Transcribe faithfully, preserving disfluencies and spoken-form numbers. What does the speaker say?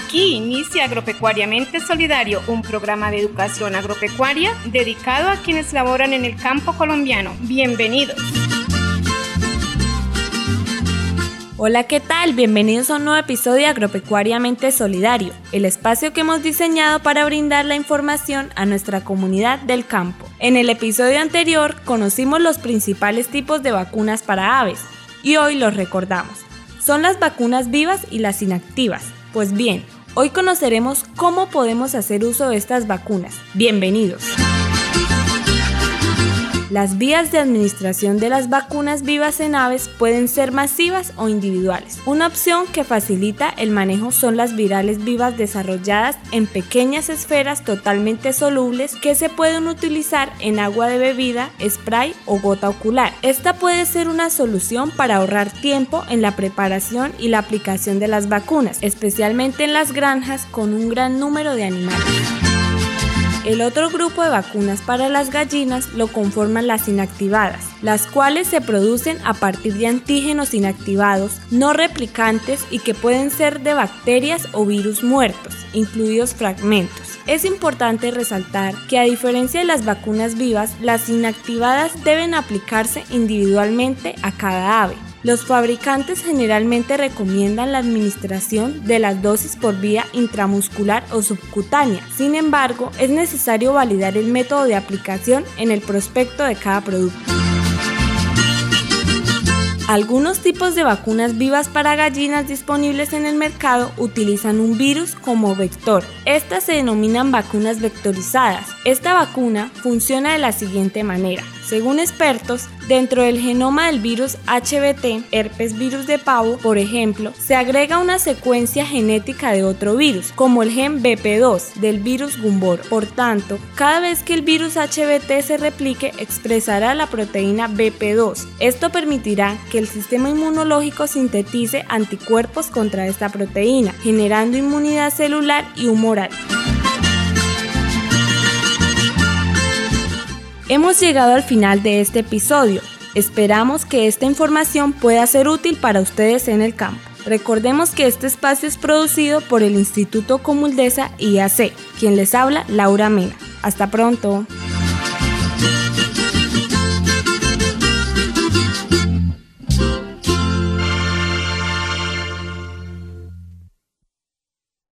Aquí inicia Agropecuariamente Solidario, un programa de educación agropecuaria dedicado a quienes laboran en el campo colombiano. Bienvenidos. Hola, ¿qué tal? Bienvenidos a un nuevo episodio de Agropecuariamente Solidario, el espacio que hemos diseñado para brindar la información a nuestra comunidad del campo. En el episodio anterior conocimos los principales tipos de vacunas para aves y hoy los recordamos. Son las vacunas vivas y las inactivas. Pues bien, hoy conoceremos cómo podemos hacer uso de estas vacunas. Bienvenidos. Las vías de administración de las vacunas vivas en aves pueden ser masivas o individuales. Una opción que facilita el manejo son las virales vivas desarrolladas en pequeñas esferas totalmente solubles que se pueden utilizar en agua de bebida, spray o gota ocular. Esta puede ser una solución para ahorrar tiempo en la preparación y la aplicación de las vacunas, especialmente en las granjas con un gran número de animales. El otro grupo de vacunas para las gallinas lo conforman las inactivadas, las cuales se producen a partir de antígenos inactivados, no replicantes y que pueden ser de bacterias o virus muertos, incluidos fragmentos. Es importante resaltar que a diferencia de las vacunas vivas, las inactivadas deben aplicarse individualmente a cada ave. Los fabricantes generalmente recomiendan la administración de las dosis por vía intramuscular o subcutánea. Sin embargo, es necesario validar el método de aplicación en el prospecto de cada producto. Algunos tipos de vacunas vivas para gallinas disponibles en el mercado utilizan un virus como vector. Estas se denominan vacunas vectorizadas. Esta vacuna funciona de la siguiente manera. Según expertos, dentro del genoma del virus H B T, herpes virus de pavo, por ejemplo, se agrega una secuencia genética de otro virus, como el gen B P dos del virus Gumboro. Por tanto, cada vez que el virus H B T se replique, expresará la proteína B P dos. Esto permitirá que el sistema inmunológico sintetice anticuerpos contra esta proteína, generando inmunidad celular y humoral. Hemos llegado al final de este episodio. Esperamos que esta información pueda ser útil para ustedes en el campo. Recordemos que este espacio es producido por el Instituto Comuldesa I A C. Quien les habla, Laura Mena. Hasta pronto.